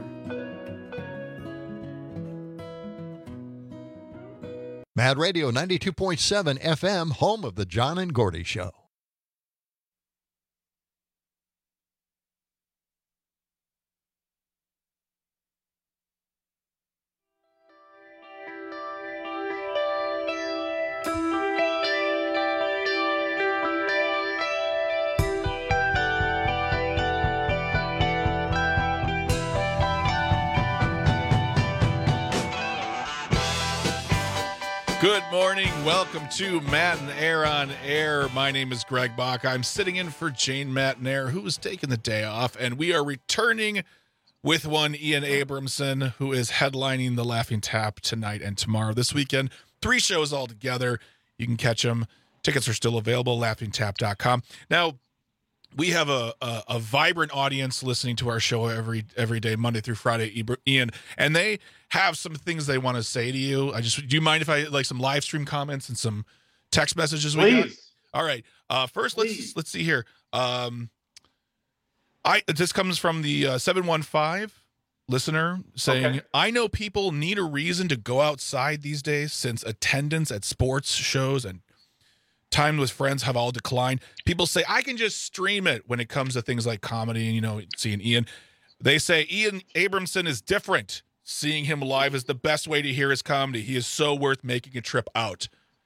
Mad Radio ninety-two point seven F M, home of the John and Gordy Show. Good morning. Welcome to Matt and Air on Air. My name is Greg Bach. I'm sitting in for Jane Matnair, who is taking the day off, and we are returning with one Ian Abramson, who is headlining the Laughing Tap tonight and tomorrow. This weekend, three shows all together. You can catch them. Tickets are still available, laughing tap dot com. Now, we have a, a a vibrant audience listening to our show every every day, Monday through Friday, Ian, and they have some things they want to say to you. I just, do you mind if I like some live stream comments and some text messages? We got? Please. All right. Uh, first, Please. let's let's see here. Um, I this comes from the uh, seven one five listener saying, okay. I know people need a reason to go outside these days since attendance at sports shows and time with friends have all declined. People say, I can just stream it when it comes to things like comedy and, you know, seeing Ian. They say Ian Abramson is different. Seeing him live is the best way to hear his comedy. He is so worth making a trip out.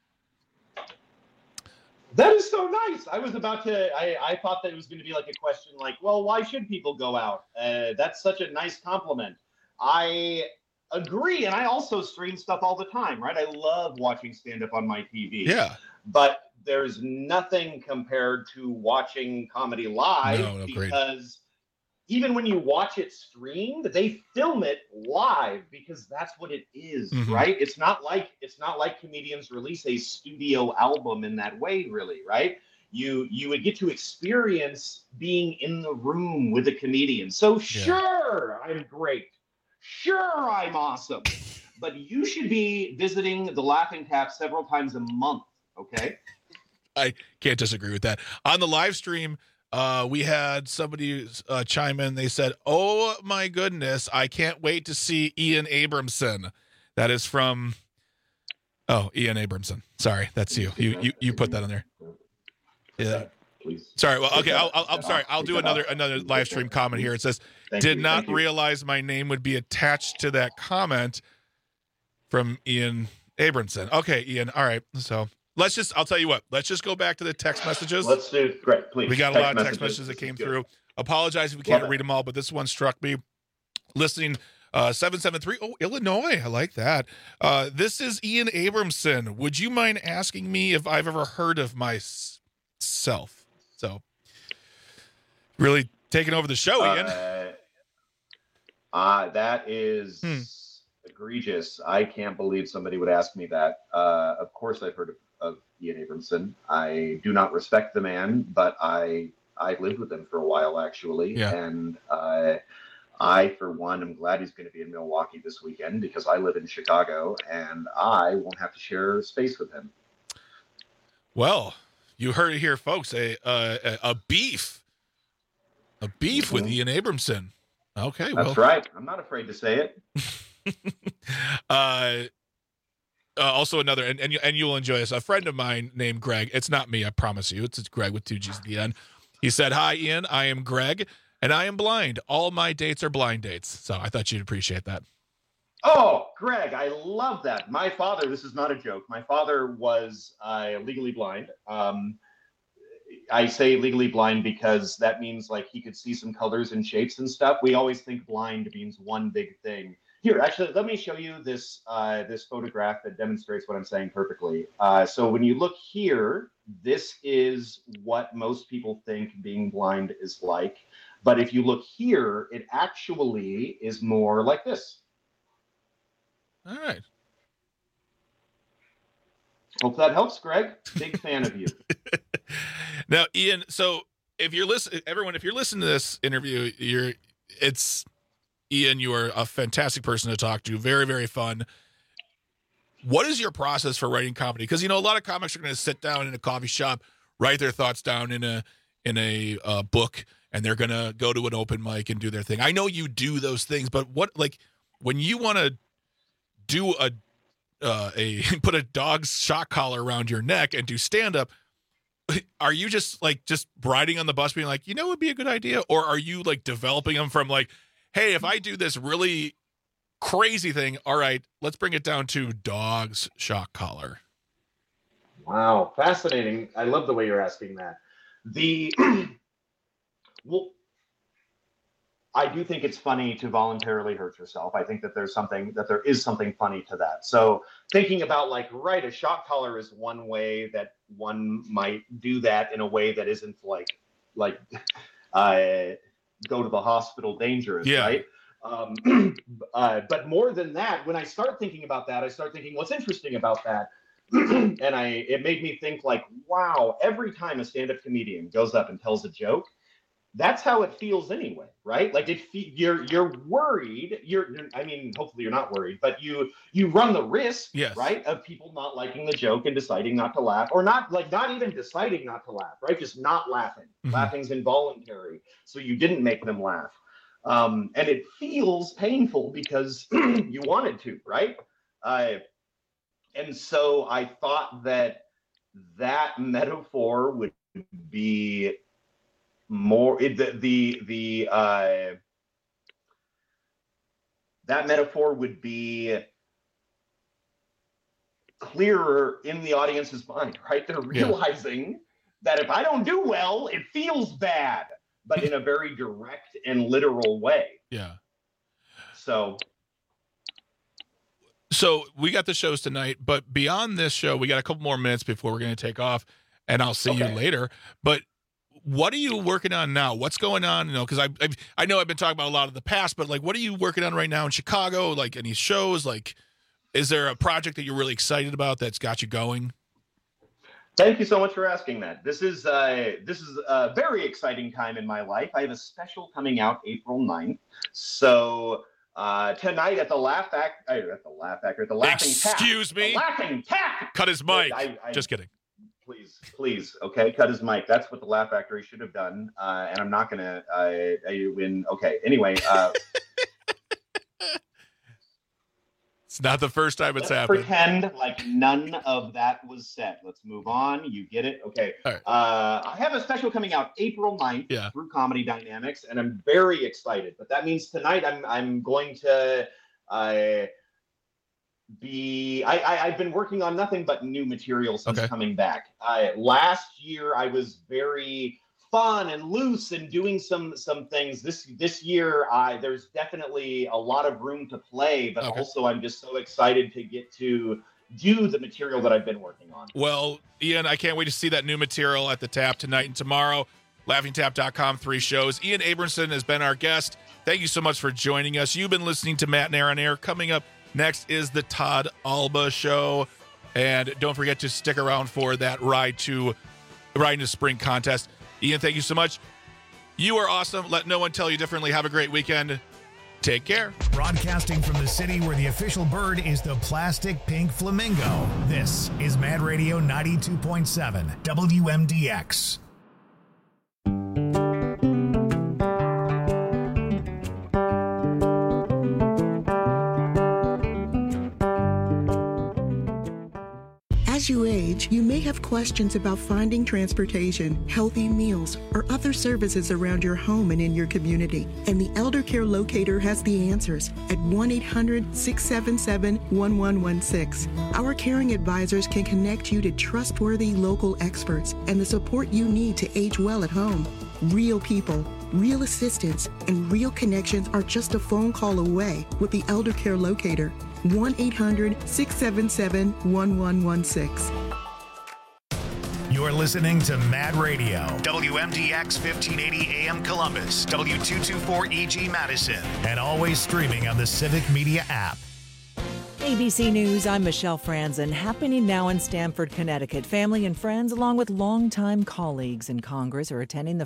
That is so nice. I was about to, I, I thought that it was going to be like a question like, well, why should people go out? Uh, that's such a nice compliment. I agree. And I also stream stuff all the time, right? I love watching stand-up on my T V. Yeah. But there's nothing compared to watching comedy live no, no, because great. Even when you watch it streamed, they film it live because that's what it is, Mhm. right? It's not like it's not like comedians release a studio album in that way, really, right? You you would get to experience being in the room with a comedian. So sure, I'm great. Sure, I'm awesome. But you should be visiting the Laughing Tap several times a month, okay? I can't disagree with that. On the live stream, uh, we had somebody uh, chime in. They said, oh, my goodness, I can't wait to see Ian Abramson. That is from, oh, Ian Abramson. Sorry, that's you. You you, you put that in there. Yeah. Please. Sorry. Well, okay. I'll, I'll, I'm sorry. I'll do another another live stream comment here. It says, Thank did you, not thank you. realize my name would be attached to that comment from Ian Abramson. Okay, Ian. All right. So let's just, I'll tell you what, let's just go back to the text messages. Let's do, great, please. We got a Text lot of text messages. messages that This came is good. through. Apologize if we Love can't it. read them all, but this one struck me. Listening, uh, seven seven three. Oh, Illinois. I like that. Uh, this is Ian Abramson. Would you mind asking me if I've ever heard of myself? So, really taking over the show, Ian. Uh, uh, that is Hmm. egregious. I can't believe somebody would ask me that. Uh, of course, I've heard of, of Ian Abramson. I do not respect the man, but I I lived with him for a while, actually. Yeah. And uh, I, for one, am glad he's going to be in Milwaukee this weekend because I live in Chicago and I won't have to share space with him. Well, you heard it here, folks. A uh, a, a beef, a beef with Ian Abramson. Okay, well, That's right. I'm not afraid to say it. Uh, uh, also another, and, and you and you'll enjoy this. A friend of mine named Greg. It's not me, I promise you. It's, it's Greg with two G's at the end. He said, "Hi, Ian. I am Greg, and I am blind. All my dates are blind dates." So I thought you'd appreciate that. Oh, Greg, I love that. My father, this is not a joke. My father was uh, legally blind. Um, I say legally blind because that means like he could see some colors and shapes and stuff. We always think blind means one big thing. Here, actually, let me show you this uh, this photograph that demonstrates what I'm saying perfectly. Uh, so when you look here, this is what most people think being blind is like. But if you look here, it actually is more like this. All right. Hope that helps, Greg. Big fan of you. Now, Ian, so if you're listening, everyone, if you're listening to this interview, you're, it's, Ian, you are a fantastic person to talk to. Very, very fun. What is your process for writing comedy? Because, you know, a lot of comics are going to sit down in a coffee shop, write their thoughts down in a, in a uh, book, and they're going to go to an open mic and do their thing. I know you do those things, but what, like, when you want to do a, uh, a, put a dog's shock collar around your neck and do stand-up, are you just like just riding on the bus being like, you know, it would be a good idea? Or are you like developing them from like, hey, if I do this really crazy thing, all right, let's bring it down to dog's shock collar? Wow, fascinating. I love the way you're asking that. The well, I do think it's funny to voluntarily hurt yourself. I think that there's something that there is something funny to that. So thinking about like, right, a shock collar is one way that one might do that in a way that isn't like, like, uh, go to the hospital dangerous, yeah. right? Um, uh, but more than that, when I start thinking about that, I start thinking, what's interesting about that? and I, it made me think like, wow, every time a stand-up comedian goes up and tells a joke, that's how it feels anyway, right? Like it, you're you're worried. You're, I mean, hopefully you're not worried, but you you run the risk, yes. right, of people not liking the joke and deciding not to laugh, or not like not even deciding not to laugh, right? Just not laughing. Mm-hmm. Laughing's involuntary, so you didn't make them laugh, um, and it feels painful because you wanted to, right? Uh, and so I thought that that metaphor would be more the the the uh that metaphor would be clearer in the audience's mind, right? They're realizing yeah. that if I don't do well, it feels bad, but in a very direct and literal way. Yeah. So so we got the shows tonight, but beyond this show, we got a couple more minutes before we're going to take off, and I'll see okay. you later. But what are you working on now? What's going on? You know, because I I've, I know I've been talking about a lot of the past, but like, what are you working on right now in Chicago? Like any shows? Like, is there a project that you're really excited about that's got you going? Thank you so much for asking that. This is uh, this is a very exciting time in my life. I have a special coming out April ninth. So uh, tonight at the Laugh Act, uh, at the Laugh Actor, at the Laughing Tap. Excuse me. The Laughing Tap. Cut his mic. I, I, Just kidding. Please, please, okay, cut his mic. That's what the Laugh Factory should have done, uh, and I'm not gonna uh, win. Okay, anyway. Uh, it's not the first time it's let's happened. Pretend like none of that was said. Let's move on. You get it? Okay. Right. Uh, I have a special coming out April ninth yeah. through Comedy Dynamics, and I'm very excited. But that means tonight I'm I'm going to. Uh, Be I, I I've been working on nothing but new material since okay. coming back. Uh, last year I was very fun and loose and doing some some things. This this year I there's definitely a lot of room to play, but okay. also I'm just so excited to get to do the material that I've been working on. Well, Ian, I can't wait to see that new material at the Tap tonight and tomorrow. laughing tap dot com, three shows. Ian Abramson has been our guest. Thank you so much for joining us. You've been listening to Matt and Air on Air. Coming up next is the Todd Alba Show. And don't forget to stick around for that ride to ride to spring contest. Ian, thank you so much. You are awesome. Let no one tell you differently. Have a great weekend. Take care. Broadcasting from the city where the official bird is the plastic pink flamingo. This is Mad Radio ninety-two point seven W M D X. As you age, you may have questions about finding transportation, healthy meals, or other services around your home and in your community. And the Elder Care Locator has the answers at one eight hundred, six seven seven, one one one six. Our caring advisors can connect you to trustworthy local experts and the support you need to age well at home. Real people, real assistance, and real connections are just a phone call away with the Elder Care Locator. one eight hundred, six seven seven, one one one six. You're listening to Mad Radio, W M D X fifteen eighty A M Columbus, W two twenty-four E G Madison, and always streaming on the Civic Media app. A B C News, I'm Michelle Franzen. Happening now in Stamford, Connecticut. Family and friends, along with longtime colleagues in Congress, are attending the